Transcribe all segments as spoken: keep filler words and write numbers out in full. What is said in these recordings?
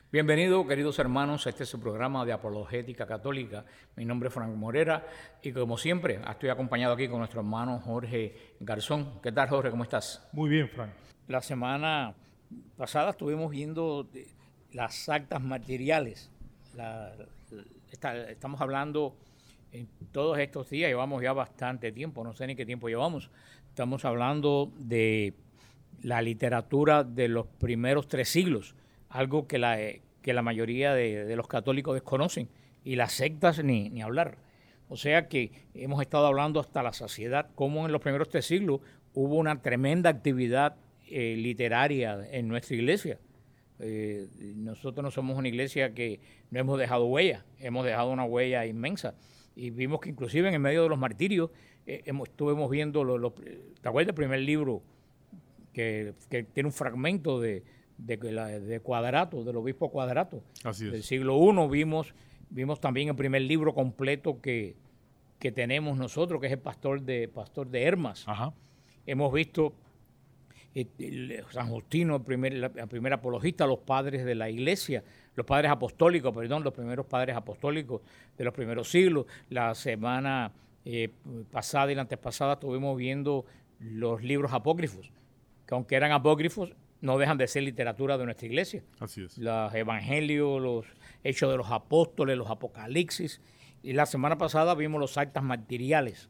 Bienvenidos, queridos hermanos, a este es su programa de Apologética Católica. Mi nombre es Frank Morera y como siempre estoy acompañado aquí con nuestro hermano Jorge Garzón. ¿Qué tal, Jorge? ¿Cómo estás? Muy bien, Frank. La semana pasada estuvimos viendo las actas materiales. La, está, estamos hablando en todos estos días, llevamos ya bastante tiempo, no sé ni qué tiempo llevamos. Estamos hablando de la literatura de los primeros tres siglos, algo que la, que la mayoría de, de los católicos desconocen, y las sectas ni, ni hablar. O sea que hemos estado hablando hasta la saciedad, cómo en los primeros tres siglos hubo una tremenda actividad eh, literaria en nuestra iglesia. Eh, nosotros no somos una iglesia que no hemos dejado huella, hemos dejado una huella inmensa. Y vimos que inclusive en el medio de los martirios, eh, hemos, estuvimos viendo, lo, lo, ¿te acuerdas del primer libro que, que tiene un fragmento de... De, la, de Cuadrato, del obispo Cuadrato? Así es. Del siglo primero vimos, vimos también el primer libro completo que, que tenemos nosotros, que es el Pastor de, Pastor de Hermas. Ajá. Hemos visto eh, el, San Justino, el primer, la, el primer apologista, los padres de la iglesia, los padres apostólicos, perdón, los primeros padres apostólicos de los primeros siglos. La semana eh, pasada y la antepasada estuvimos viendo los libros apócrifos, que aunque eran apócrifos, no dejan de ser literatura de nuestra iglesia. Así es. Los evangelios, los hechos de los apóstoles, los apocalipsis. Y la semana pasada vimos los actas martiriales,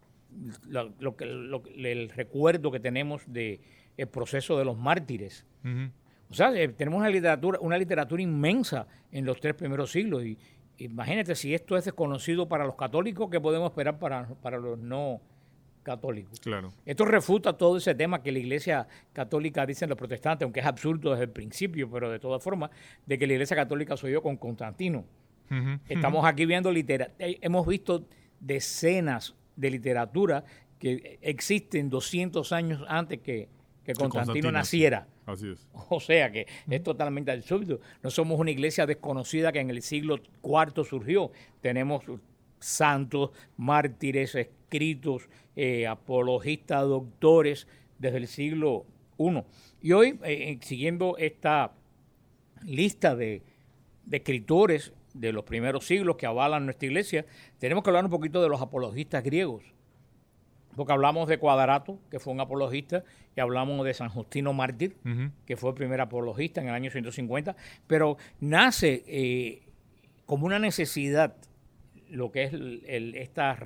lo, lo que, lo, el recuerdo que tenemos del proceso de los mártires. Uh-huh. O sea, eh, tenemos una literatura, una literatura inmensa en los tres primeros siglos. Y imagínate, si esto es desconocido para los católicos, ¿qué podemos esperar para, para los no católicos? Claro. Esto refuta todo ese tema que la Iglesia Católica dicen los protestantes, aunque es absurdo desde el principio, pero de todas formas, de que la Iglesia Católica soy yo con Constantino. Uh-huh. Estamos aquí viendo literatura, hemos visto decenas de literatura que existen doscientos años antes que, que Constantino, Constantino naciera. Así es. O sea que uh-huh. es totalmente absurdo. No somos una iglesia desconocida que en el siglo cuarto surgió. Tenemos santos, mártires, escritos, eh, apologistas, doctores desde el siglo primero. Y hoy, eh, siguiendo esta lista de, de escritores de los primeros siglos que avalan nuestra iglesia, tenemos que hablar un poquito de los apologistas griegos. Porque hablamos de Cuadrato, que fue un apologista, y hablamos de San Justino Mártir, uh-huh. que fue el primer apologista en el año ciento cincuenta, pero nace eh, como una necesidad lo que es el, el, esta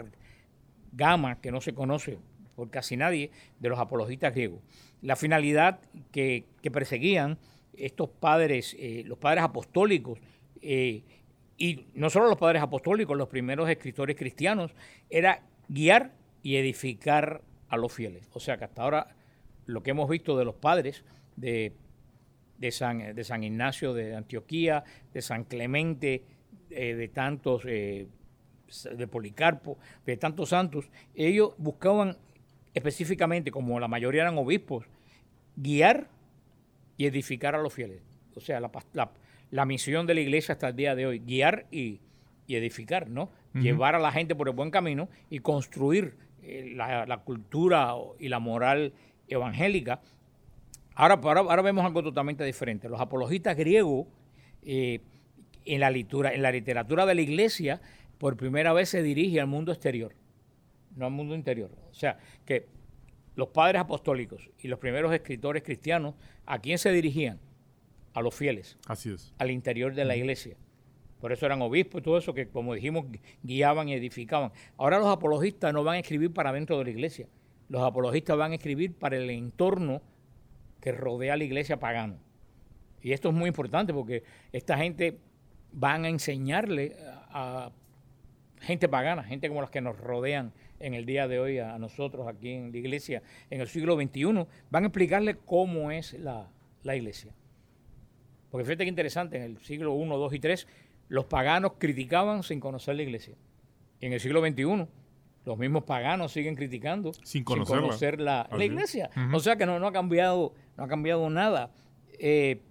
gama que no se conoce por casi nadie de los apologistas griegos. La finalidad que, que perseguían estos padres, eh, los padres apostólicos, eh, y no solo los padres apostólicos, los primeros escritores cristianos, era guiar y edificar a los fieles. O sea que hasta ahora lo que hemos visto de los padres de, de, San, de San Ignacio de Antioquía, de San Clemente, eh, de tantos... Eh, de Policarpo, de tantos santos, ellos buscaban específicamente, como la mayoría eran obispos, guiar y edificar a los fieles. O sea, la, la, la misión de la iglesia hasta el día de hoy, guiar y, y edificar, ¿no? Uh-huh. Llevar a la gente por el buen camino y construir eh, la, la cultura y la moral evangélica. Ahora, ahora, ahora vemos algo totalmente diferente. Los apologistas griegos, eh, en, la litura, en la literatura de la iglesia, por primera vez se dirige al mundo exterior, no al mundo interior. O sea, que los padres apostólicos y los primeros escritores cristianos, ¿a quién se dirigían? A los fieles. Así es. Al interior de la iglesia. Por eso eran obispos y todo eso que, como dijimos, guiaban y edificaban. Ahora los apologistas no van a escribir para dentro de la iglesia. Los apologistas van a escribir para el entorno que rodea a la iglesia pagana. Y esto es muy importante porque esta gente van a enseñarle a, a gente pagana, gente como las que nos rodean en el día de hoy a nosotros aquí en la iglesia en el siglo veintiuno, van a explicarle cómo es la, la iglesia. Porque fíjate que interesante, en el siglo primero, dos y tres, los paganos criticaban sin conocer la iglesia. Y en el siglo veintiuno, los mismos paganos siguen criticando sin, sin conocer la, la iglesia. Uh-huh. O sea que no, no, ha cambiado, no ha cambiado nada. Eh,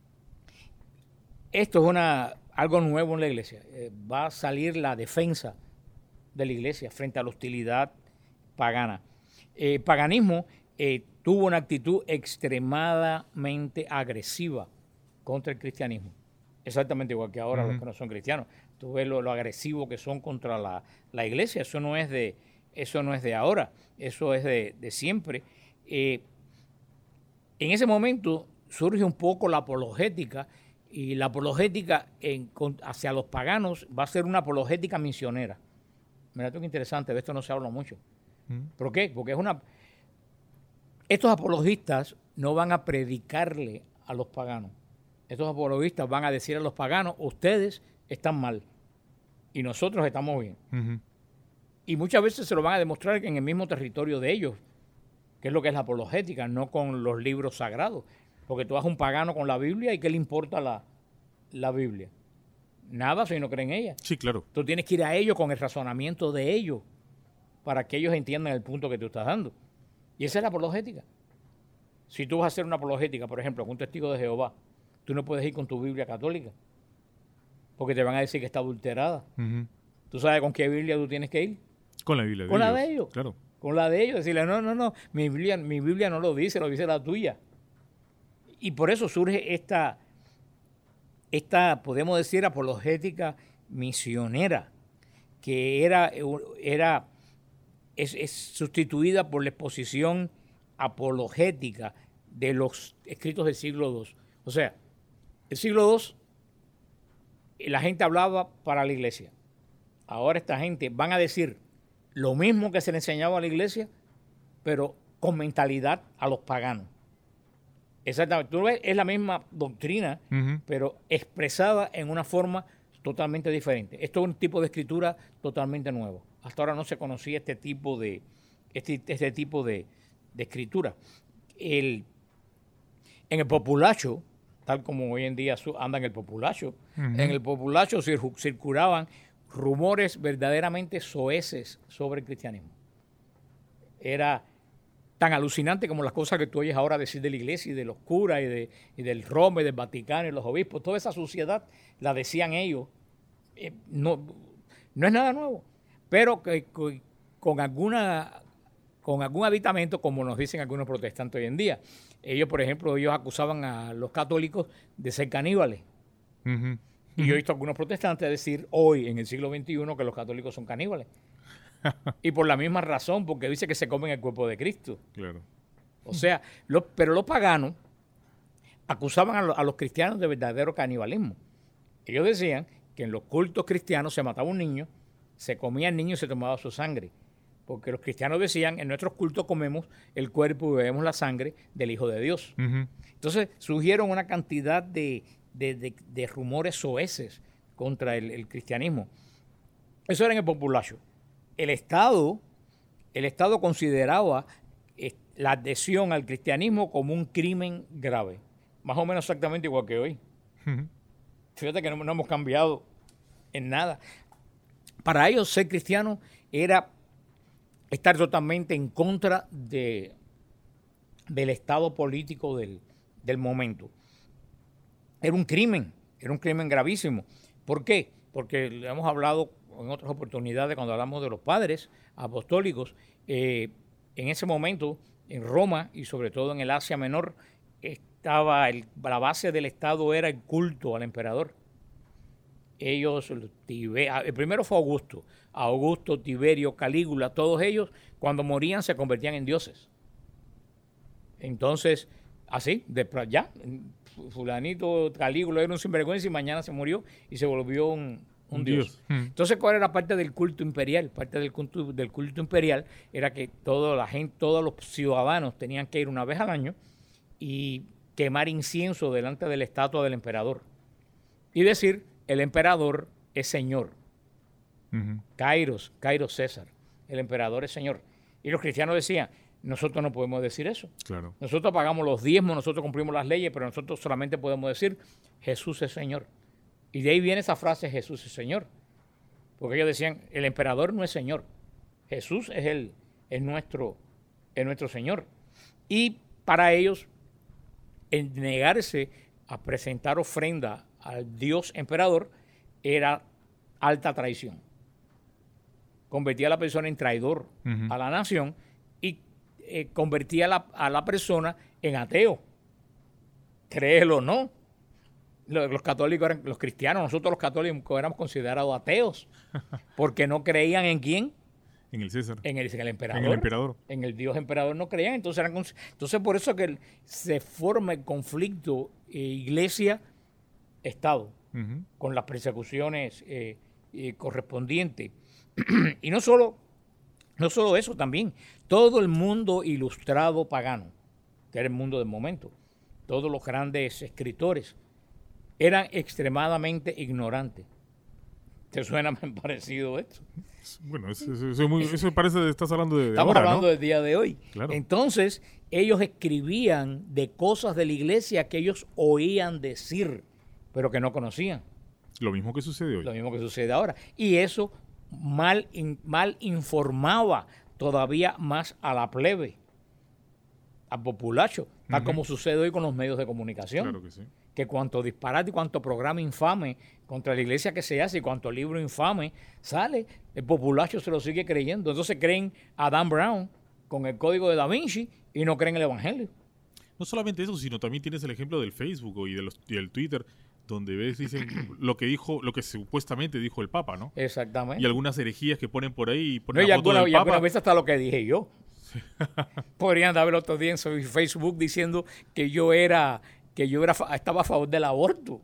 esto es una... algo nuevo en la iglesia. Eh, va a salir la defensa de la iglesia frente a la hostilidad pagana. El eh, paganismo eh, tuvo una actitud extremadamente agresiva contra el cristianismo. exactamente igual que ahora Uh-huh. los que no son cristianos. Tú ves lo, lo agresivo que son contra la, la iglesia. Eso no es de, eso no es de ahora, eso es de, de siempre. Eh, en ese momento surge un poco la apologética, y la apologética en, con, hacia los paganos va a ser una apologética misionera. Mira, esto es interesante, de esto no se habla mucho. Uh-huh. ¿Por qué? Porque es una... Estos apologistas no van a predicarle a los paganos. Estos apologistas van a decir a los paganos, ustedes están mal y nosotros estamos bien. Uh-huh. Y muchas veces se lo van a demostrar en el mismo territorio de ellos, que es lo que es la apologética, no con los libros sagrados. Porque tú vas a un pagano con la Biblia y ¿qué le importa la, la Biblia? Nada si no creen en ella. Sí, claro. Tú tienes que ir a ellos con el razonamiento de ellos para que ellos entiendan el punto que tú estás dando. Y esa es la apologética. Si tú vas a hacer una apologética, por ejemplo, con un testigo de Jehová, tú no puedes ir con tu Biblia católica porque te van a decir que está adulterada. Uh-huh. ¿Tú sabes con qué Biblia tú tienes que ir? Con la Biblia de Con ellos. la de ellos. Claro. Con la de ellos. Decirle, no, no, no, mi Biblia, mi Biblia no lo dice, lo dice la tuya. Y por eso surge esta, esta, podemos decir, apologética misionera, que era, era es, es sustituida por la exposición apologética de los escritos del siglo segundo. O sea, el siglo segundo, la gente hablaba para la iglesia. Ahora esta gente van a decir lo mismo que se le enseñaba a la iglesia, pero con mentalidad a los paganos. Exactamente. Tú ves, es la misma doctrina, uh-huh. pero expresada en una forma totalmente diferente. Esto es un tipo de escritura totalmente nuevo. Hasta ahora no se conocía este tipo de, este, este tipo de, de escritura. El, en el populacho, tal como hoy en día anda en el populacho, uh-huh. en el populacho cir- circulaban rumores verdaderamente soeces sobre el cristianismo. Era tan alucinante como las cosas que tú oyes ahora decir de la iglesia y de los curas y, de, y del Roma y del Vaticano y los obispos. Toda esa suciedad la decían ellos. Eh, no, no es nada nuevo, pero que, que, con, alguna, con algún aditamento, como nos dicen algunos protestantes hoy en día. Ellos, por ejemplo, ellos acusaban a los católicos de ser caníbales. Uh-huh. Y uh-huh. yo he visto a algunos protestantes decir hoy, en el siglo veintiuno, que los católicos son caníbales. Y por la misma razón, porque dice que se comen el cuerpo de Cristo. Claro. O sea, lo, pero los paganos acusaban a, lo, a los cristianos de verdadero canibalismo. Ellos decían que en los cultos cristianos se mataba un niño, se comía el niño y se tomaba su sangre. Porque los cristianos decían, en nuestros cultos comemos el cuerpo y bebemos la sangre del Hijo de Dios. Uh-huh. Entonces surgieron una cantidad de, de, de, de rumores soeces contra el, el cristianismo. Eso era en el populacho. El Estado, el Estado consideraba eh, la adhesión al cristianismo como un crimen grave. Más o menos exactamente igual que hoy. Uh-huh. Fíjate que no, no hemos cambiado en nada. Para ellos ser cristiano era estar totalmente en contra de, del estado político del, del momento. Era un crimen, era un crimen gravísimo. ¿Por qué? Porque le hemos hablado en otras oportunidades cuando hablamos de los padres apostólicos. Eh, en ese momento, en Roma y sobre todo en el Asia Menor, estaba el, la base del Estado era el culto al emperador. Ellos, el primero fue Augusto, Augusto, Tiberio, Calígula, todos ellos cuando morían se convertían en dioses. Entonces, así, de, ya, fulanito Calígula era un sinvergüenza y mañana se murió y se volvió un, un dios. dios. Hmm. Entonces, ¿cuál era parte del culto imperial? Parte del culto, del culto imperial era que toda la gente, todos los ciudadanos tenían que ir una vez al año y quemar incienso delante de la estatua del emperador y decir, el emperador es señor. Uh-huh. Kairos, Kairos César. El emperador es señor. Y los cristianos decían, nosotros no podemos decir eso. Claro. Nosotros pagamos los diezmos, nosotros cumplimos las leyes, pero nosotros solamente podemos decir, Jesús es señor. Y de ahí viene esa frase, Jesús es señor. Porque ellos decían, el emperador no es señor. Jesús es, el, es, nuestro, es nuestro señor. Y para ellos, el negarse a presentar ofrenda al Dios emperador era alta traición. Convertía a la persona en traidor uh-huh. a la nación y eh, convertía a la, a la persona en ateo. Créelo o no. Los, los católicos eran, los cristianos, nosotros los católicos éramos considerados ateos, porque no creían en quién. En el César. En el, en el emperador. En el emperador. En el Dios emperador no creían. Entonces, eran, entonces por eso que se forma el conflicto eh, iglesia-estado, uh-huh, con las persecuciones eh, eh, correspondientes. Y no solo, no solo eso, también todo el mundo ilustrado pagano, que era el mundo del momento, todos los grandes escritores, eran extremadamente ignorantes. ¿Te suena parecido esto? Bueno, eso, eso, eso, muy, eso parece que estás hablando de, de Estamos ahora, hablando ¿no? del día de hoy. Claro. Entonces, ellos escribían de cosas de la iglesia que ellos oían decir, pero que no conocían. Lo mismo que sucede hoy. Lo mismo que sucede ahora. Y eso mal, in, mal informaba todavía más a la plebe, al populacho, tal uh-huh, como sucede hoy con los medios de comunicación. Claro que sí. Que cuanto disparate y cuanto programa infame contra la iglesia que se hace y cuanto libro infame sale, el populacho se lo sigue creyendo. Entonces creen a Dan Brown con el código de Da Vinci y no creen el evangelio. No solamente eso, sino también tienes el ejemplo del Facebook y, de los, y del Twitter, donde ves, dicen lo que dijo, lo que supuestamente dijo el Papa, ¿no? Exactamente. Y algunas herejías que ponen por ahí y ponen no, la y foto alguna, del y Papa. algunas veces hasta lo que dije yo. Sí. Podrían dar el otro día en Facebook diciendo que yo era... que yo era, estaba a favor del aborto.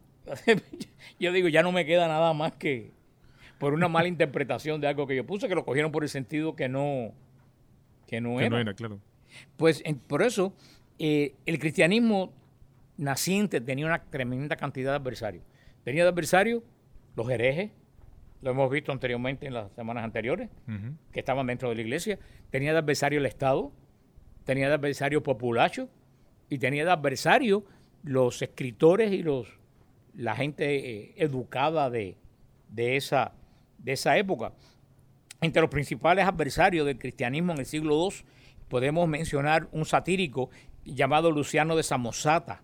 Yo digo, ya no me queda nada más que por una mala interpretación de algo que yo puse, que lo cogieron por el sentido que no, que no que era. no era, claro. Pues en, por eso eh, el cristianismo naciente tenía una tremenda cantidad de adversarios. Tenía de adversarios los herejes, lo hemos visto anteriormente en las semanas anteriores, uh-huh, que estaban dentro de la iglesia. Tenía de adversario el Estado, tenía de adversario populacho y tenía de adversario los escritores y los la gente eh, educada de, de, esa, de esa época. Entre los principales adversarios del cristianismo en el siglo segundo podemos mencionar un satírico llamado Luciano de Samosata.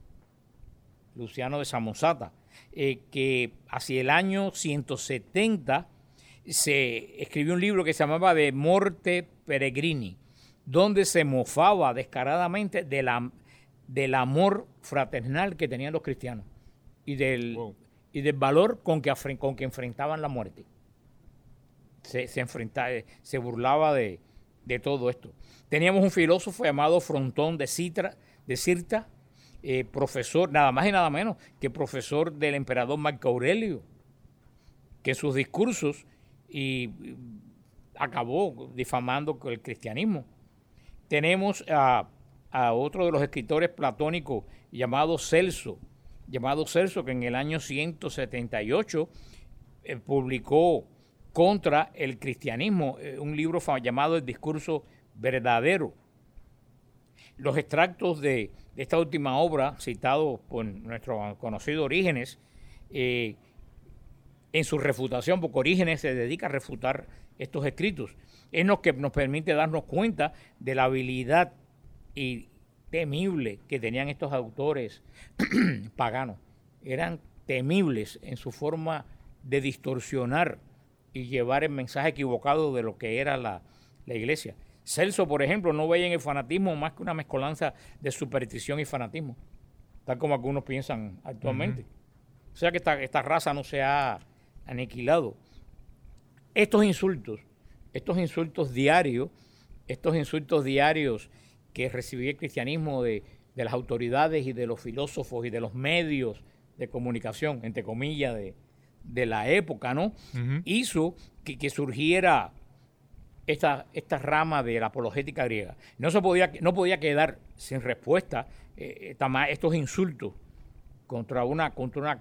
Luciano de Samosata, eh, que hacia el año ciento setenta se escribió un libro que se llamaba De Morte Peregrini, donde se mofaba descaradamente de la del amor fraternal que tenían los cristianos y del, wow, y del valor con que, con que enfrentaban la muerte. Se, se, enfrentaba, se burlaba de, de todo esto. Teníamos un filósofo llamado Frontón de, Citra, de Cirta, eh, profesor, nada más y nada menos que profesor del emperador Marco Aurelio, que sus discursos y, y acabó difamando el cristianismo. Tenemos a... a otro de los escritores platónicos llamado Celso, llamado Celso, que en el año ciento setenta y ocho eh, publicó contra el cristianismo eh, un libro llamado El Discurso Verdadero. Los extractos de, de esta última obra, citados por nuestro conocido Orígenes, eh, en su refutación, porque Orígenes se dedica a refutar estos escritos, es lo que nos permite darnos cuenta de la habilidad y temible que tenían estos autores paganos. Eran temibles en su forma de distorsionar y llevar el mensaje equivocado de lo que era la, la iglesia. Celso, por ejemplo, no veía en el fanatismo más que una mezcolanza de superstición y fanatismo, tal como algunos piensan actualmente. Uh-huh. O sea que esta, esta raza no se ha aniquilado. Estos insultos, estos insultos diarios, estos insultos diarios que recibía el cristianismo de, de las autoridades y de los filósofos y de los medios de comunicación, entre comillas, de, de la época, ¿no? Uh-huh. Hizo que, que surgiera esta, esta rama de la apologética griega. No se podía, no podía quedar sin respuesta eh, estos insultos contra una, contra una,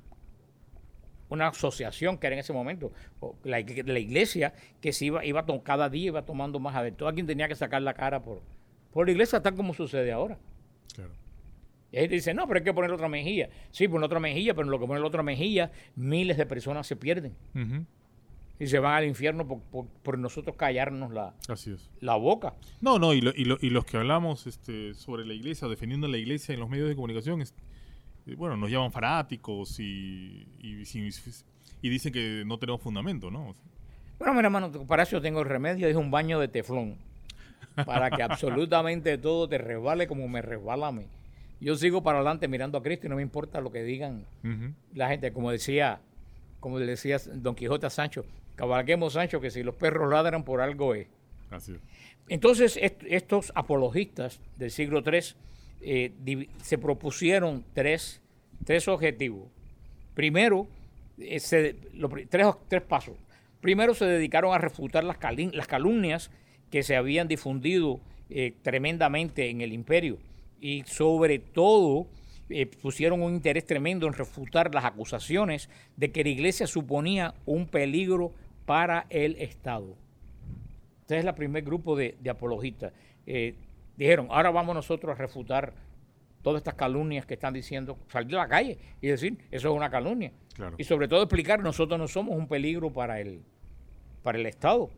una asociación que era en ese momento, la, la iglesia, que se iba, iba to, cada día iba tomando más adeptos. Alguien tenía que sacar la cara por, por la iglesia, tal como sucede ahora. Claro. Y ahí te dice, no, pero hay que poner otra mejilla. Sí, poner otra mejilla, pero en lo que ponen la otra mejilla, miles de personas se pierden. Uh-huh. Y se van al infierno por, por, por nosotros callarnos la, Así es. la boca. No, no, y, lo, y, lo, y los que hablamos este, sobre la iglesia, defendiendo la iglesia en los medios de comunicación, es, bueno, nos llaman fanáticos y, y, y, y dicen que no tenemos fundamento, ¿no? Bueno, mira, hermano, para eso tengo el remedio, es un baño de teflón, para que absolutamente todo te resbale como me resbala a mí. yo sigo para adelante mirando a Cristo y no me importa lo que digan uh-huh. la gente. Como decía, como le decía Don Quijote a Sancho, cabalguemos, Sancho, que si los perros ladran por algo es. Así es. Entonces, est- estos apologistas del siglo tercero eh, div- se propusieron tres, tres objetivos. Primero, eh, se, lo, tres, tres pasos. Primero, se dedicaron a refutar las, calin- las calumnias que se habían difundido eh, tremendamente en el imperio y sobre todo eh, pusieron un interés tremendo en refutar las acusaciones de que la iglesia suponía un peligro para el Estado. Este es el primer grupo de, de apologistas. Eh, dijeron, ahora vamos nosotros a refutar todas estas calumnias que están diciendo, salir a la calle y decir, eso es una calumnia. Claro. Y sobre todo explicar, nosotros no somos un peligro para el, para el Estado.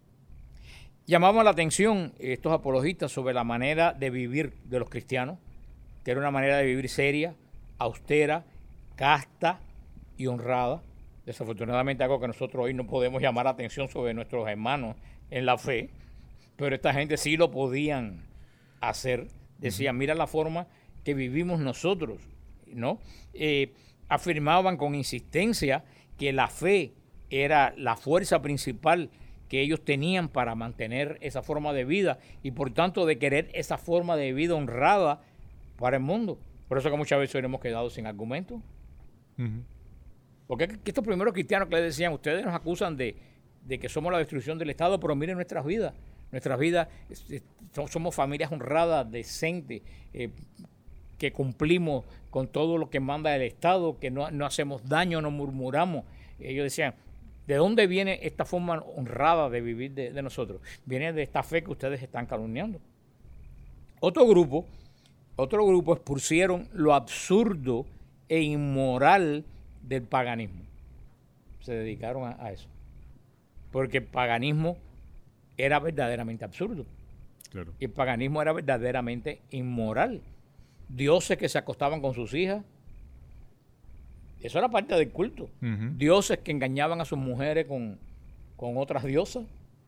Llamaban la atención estos apologistas sobre la manera de vivir de los cristianos, que era una manera de vivir seria, austera, casta y honrada. Desafortunadamente algo que nosotros hoy no podemos llamar la atención sobre nuestros hermanos en la fe, pero esta gente sí lo podían hacer. Decían, mira la forma que vivimos nosotros, ¿no? Eh, afirmaban con insistencia que la fe era la fuerza principal que ellos tenían para mantener esa forma de vida y por tanto de querer esa forma de vida honrada para el mundo. Por eso que muchas veces hoy hemos quedado sin argumentos. Uh-huh. Porque que estos primeros cristianos que les decían, ustedes nos acusan de, de que somos la destrucción del Estado, pero miren nuestras vidas. Nuestras vidas, somos familias honradas, decentes, eh, que cumplimos con todo lo que manda el Estado, que no, no hacemos daño, no murmuramos. Ellos decían, ¿de dónde viene esta forma honrada de vivir de, de nosotros? Viene de esta fe que ustedes están calumniando. Otro grupo, otro grupo expusieron lo absurdo e inmoral del paganismo. Se dedicaron a, a eso. Porque el paganismo era verdaderamente absurdo. Claro. Y el paganismo era verdaderamente inmoral. Dioses que se acostaban con sus hijas. Eso era parte del culto. Uh-huh. Dioses que engañaban a sus mujeres con, con otras diosas.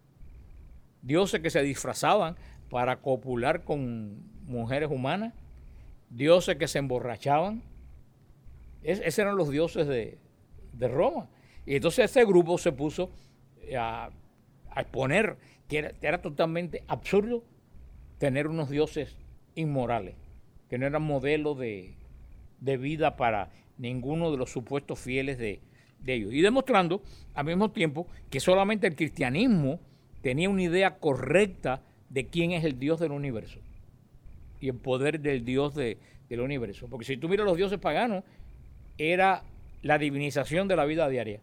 Dioses que se disfrazaban para copular con mujeres humanas. Dioses que se emborrachaban. Es, esos eran los dioses de, de Roma. Y entonces ese grupo se puso a, a exponer que era, que era totalmente absurdo tener unos dioses inmorales, que no eran modelos de, de vida para ninguno de los supuestos fieles de, de ellos. Y demostrando al mismo tiempo que solamente el cristianismo tenía una idea correcta de quién es el Dios del universo y el poder del Dios de, del universo. Porque si tú miras los dioses paganos, era la divinización de la vida diaria.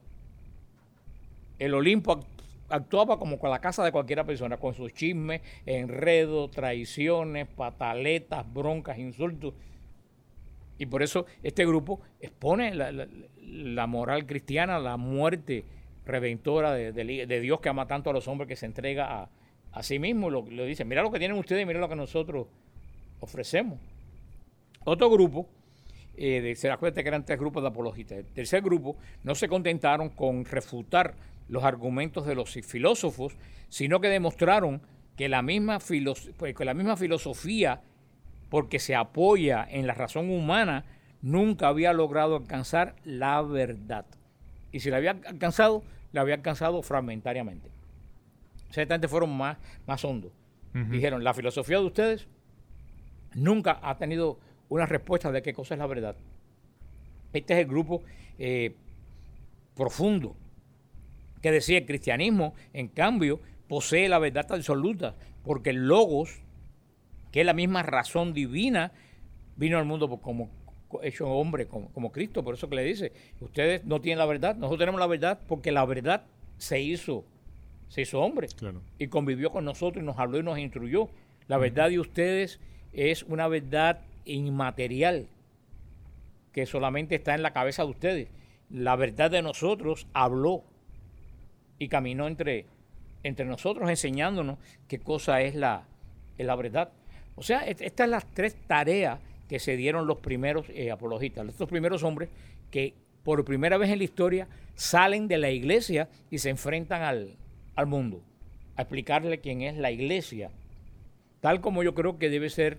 El Olimpo actuaba como con la casa de cualquiera persona, con sus chismes, enredos, traiciones, pataletas, broncas, insultos. Y por eso este grupo expone la, la, la moral cristiana, la muerte redentora de, de, de Dios que ama tanto a los hombres que se entrega a, a sí mismo. Lo, lo dice, mira lo que tienen ustedes y mira lo que nosotros ofrecemos. Otro grupo, eh, de, se da cuenta que eran tres grupos de apologistas. El tercer grupo no se contentaron con refutar los argumentos de los filósofos, sino que demostraron que la misma, filos- pues, que la misma filosofía, porque se apoya en la razón humana, nunca había logrado alcanzar la verdad. Y si la había alcanzado, la había alcanzado fragmentariamente. Ciertamente fueron más, más hondos. Uh-huh. Dijeron, la filosofía de ustedes nunca ha tenido una respuesta de qué cosa es la verdad. Este es el grupo eh, profundo que decía el cristianismo, en cambio, posee la verdad absoluta, porque el logos, que es la misma razón divina, vino al mundo como hecho hombre, como, como Cristo. Por eso que le dice, ustedes no tienen la verdad, nosotros tenemos la verdad, porque la verdad se hizo, se hizo hombre. Claro. Y convivió con nosotros y nos habló y nos instruyó. La uh-huh. verdad de ustedes es una verdad inmaterial, que solamente está en la cabeza de ustedes. La verdad de nosotros habló y caminó entre, entre nosotros enseñándonos qué cosa es la, es la verdad. O sea, estas son las tres tareas que se dieron los primeros eh, apologistas, estos primeros hombres que por primera vez en la historia salen de la iglesia y se enfrentan al, al mundo, a explicarle quién es la iglesia, tal como yo creo que debe ser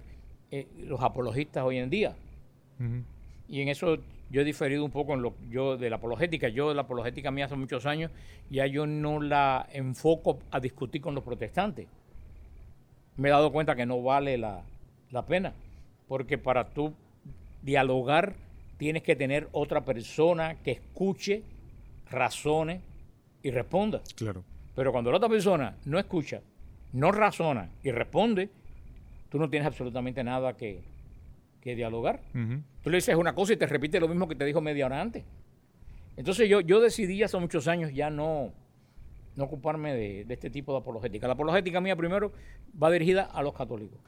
eh, los apologistas hoy en día. Uh-huh. Y en eso yo he diferido un poco en lo, yo de la apologética. Yo de la apologética mía hace muchos años, ya yo no la enfoco a discutir con los protestantes. Me he dado cuenta que no vale la, la pena, porque para tú dialogar tienes que tener otra persona que escuche, razone y responda. Claro. Pero cuando la otra persona no escucha, no razona y responde, tú no tienes absolutamente nada que, que dialogar. Uh-huh. Tú le dices una cosa y te repite lo mismo que te dijo media hora antes. Entonces yo, yo decidí hace muchos años ya no, no ocuparme de, de este tipo de apologética. La apologética mía primero va dirigida a los católicos,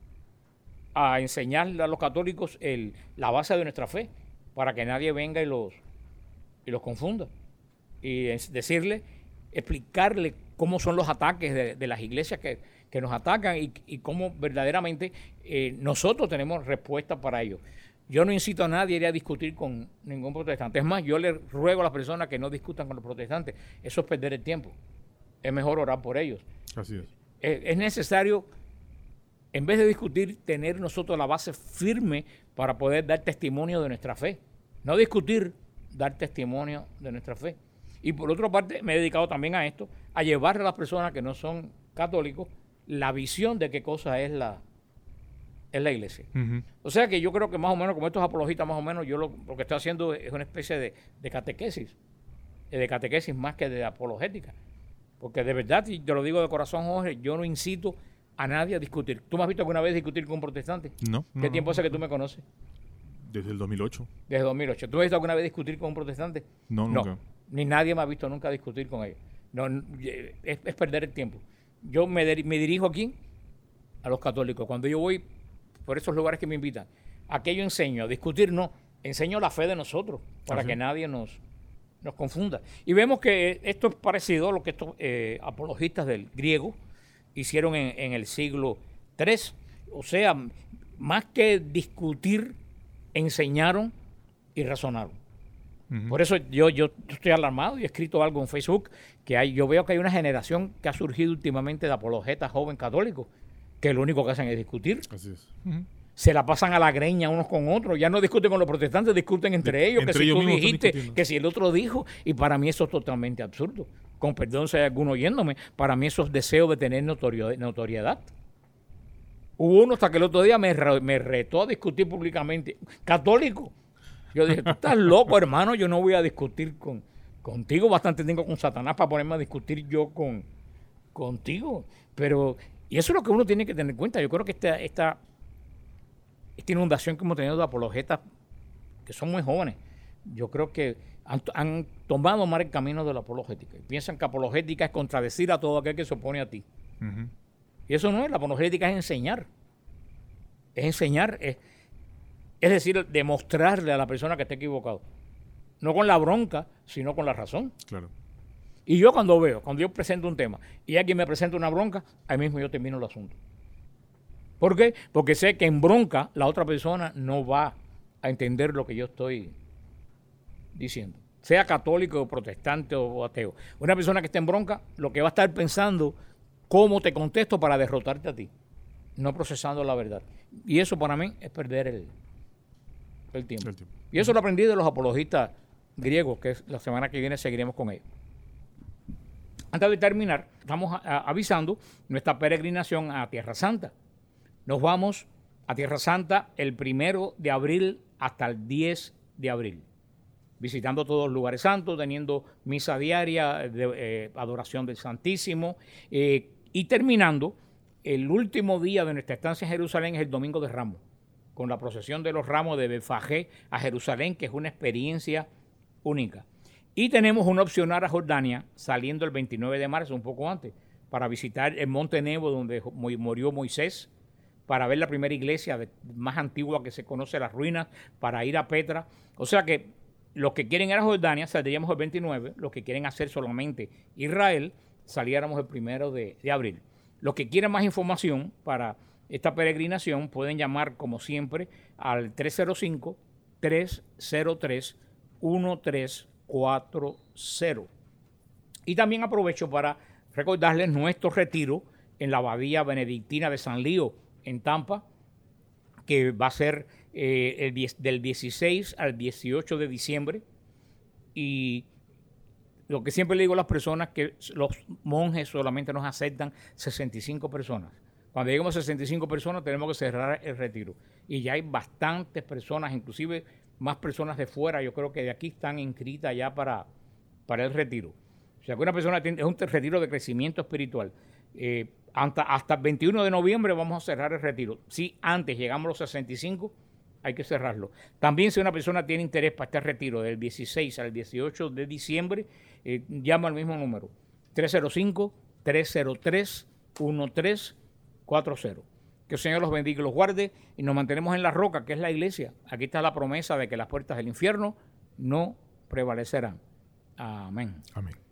a enseñarle a los católicos el, la base de nuestra fe, para que nadie venga y los, y los confunda. Y es decirle, explicarle cómo son los ataques de, de las iglesias que, que nos atacan y, y cómo verdaderamente eh, nosotros tenemos respuesta para ello. Yo no incito a nadie a ir a discutir con ningún protestante. Es más, yo le ruego a las personas que no discutan con los protestantes. Eso es perder el tiempo. Es mejor orar por ellos. Así es. Es, es necesario, en vez de discutir, tener nosotros la base firme para poder dar testimonio de nuestra fe. No discutir, dar testimonio de nuestra fe. Y por otra parte, me he dedicado también a esto, a llevarle a las personas que no son católicos la visión de qué cosa es la, es la iglesia. Uh-huh. O sea que yo creo que más o menos, como estos apologistas, más o menos, yo lo, lo que estoy haciendo es una especie de, de catequesis, de catequesis más que de apologética. Porque de verdad, y te lo digo de corazón, Jorge, yo no incito a nadie a discutir. ¿Tú me has visto alguna vez discutir con un protestante? No. ¿Qué no, tiempo no, hace no. que tú me conoces? Desde el dos mil ocho. Desde el dos mil ocho. ¿Tú me has visto alguna vez discutir con un protestante? No, nunca. No, ni nadie me ha visto nunca discutir con ellos. No, es, es perder el tiempo. Yo me, me dirijo aquí a los católicos. Cuando yo voy por esos lugares que me invitan, ¿a qué yo enseño? A discutir, no. Enseño la fe de nosotros para ¿Ah, sí? que nadie nos, nos confunda. Y vemos que esto es parecido a lo que estos eh, apologistas del griego hicieron en, en el siglo tercero. O sea, más que discutir, enseñaron y razonaron. Uh-huh. Por eso yo, yo estoy alarmado y he escrito algo en Facebook que hay, yo veo que hay una generación que ha surgido últimamente de apologetas jóvenes católicos que lo único que hacen es discutir. Así es. Uh-huh. Se la pasan a la greña unos con otros. Ya no discuten con los protestantes, discuten entre de, ellos. Entre que ellos si tú dijiste, que si el otro dijo. Y para mí eso es totalmente absurdo. Con perdón si hay alguno oyéndome, para mí eso es deseo de tener notorio, notoriedad. Hubo uno hasta que el otro día me, me retó a discutir públicamente. Católico. Yo dije, tú estás loco, hermano, yo no voy a discutir con, contigo. Bastante tengo con Satanás para ponerme a discutir yo con contigo. Pero, y eso es lo que uno tiene que tener en cuenta. Yo creo que esta, esta, esta inundación que hemos tenido de apologetas, que son muy jóvenes, yo creo que han, han tomado mal el camino de la apologética. Y piensan que apologética es contradecir a todo aquel que se opone a ti. Uh-huh. Y eso no es, la apologética es enseñar. Es enseñar, es, es decir, demostrarle a la persona que está equivocado. No con la bronca, sino con la razón. Claro. Y yo cuando veo, cuando yo presento un tema y alguien me presenta una bronca, ahí mismo yo termino el asunto. ¿Por qué? Porque sé que en bronca la otra persona no va a entender lo que yo estoy diciendo. Sea católico, protestante o ateo. Una persona que esté en bronca, lo que va a estar pensando, cómo te contesto para derrotarte a ti, no procesando la verdad. Y eso para mí es perder el, el, tiempo. el tiempo. Y eso lo aprendí de los apologistas griegos, que es la semana que viene seguiremos con ellos. Antes de terminar, estamos a, a, avisando nuestra peregrinación a Tierra Santa. Nos vamos a Tierra Santa el primero de abril hasta el diez de abril. Visitando todos los lugares santos, teniendo misa diaria, de, eh, adoración del Santísimo, eh, y terminando, el último día de nuestra estancia en Jerusalén es el Domingo de Ramos, con la procesión de los ramos de Betfagé a Jerusalén, que es una experiencia única. Y tenemos una opcional a Jordania, saliendo el veintinueve de marzo, un poco antes, para visitar el Monte Nebo, donde murió Moisés, para ver la primera iglesia de, más antigua que se conoce, las ruinas, para ir a Petra. O sea que los que quieren ir a Jordania saldríamos el veintinueve, los que quieren hacer solamente Israel saliéramos el primero de, de abril. Los que quieren más información para esta peregrinación pueden llamar, como siempre, al tres cero cinco, tres cero tres, uno tres cuatro cero. Y también aprovecho para recordarles nuestro retiro en la Abadía Benedictina de San Lío, en Tampa, que va a ser eh, el, del dieciséis al dieciocho de diciembre. Y lo que siempre le digo a las personas que los monjes solamente nos aceptan sesenta y cinco personas. Cuando lleguemos a sesenta y cinco personas tenemos que cerrar el retiro. Y ya hay bastantes personas, inclusive más personas de fuera, yo creo que de aquí están inscritas ya para, para el retiro. O sea que una persona tiene, es un retiro de crecimiento espiritual. Eh, hasta, hasta el veintiuno de noviembre vamos a cerrar el retiro. Si antes llegamos a los sesenta y cinco, hay que cerrarlo. También si una persona tiene interés para este retiro del dieciséis al dieciocho de diciembre, eh, llama al mismo número, tres cero cinco, tres cero tres, uno tres cuatro cero. Que el Señor los bendiga y los guarde y nos mantenemos en la roca, que es la iglesia. Aquí está la promesa de que las puertas del infierno no prevalecerán. Amén. Amén.